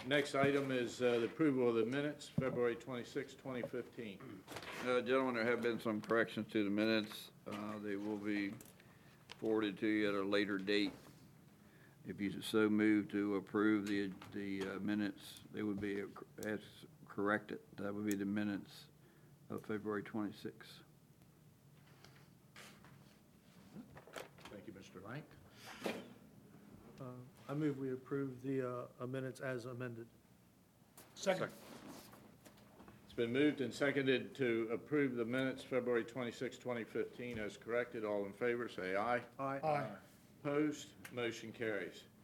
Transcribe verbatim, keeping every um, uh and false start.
Next item is uh, the approval of the minutes, February twenty-sixth, twenty fifteen. Uh, Gentlemen, there have been some corrections to the minutes. Uh, They will be forwarded to you at a later date. If you so move to approve the the uh, minutes, they would be as corrected. That would be the minutes of February twenty-sixth. Thank you, Mister Lang. Uh, I move we approve the uh, minutes as amended. Second. It's been moved and seconded to approve the minutes, February twenty-sixth, twenty fifteen, as corrected. All in favor, say aye. Aye. Aye. Opposed? Motion carries.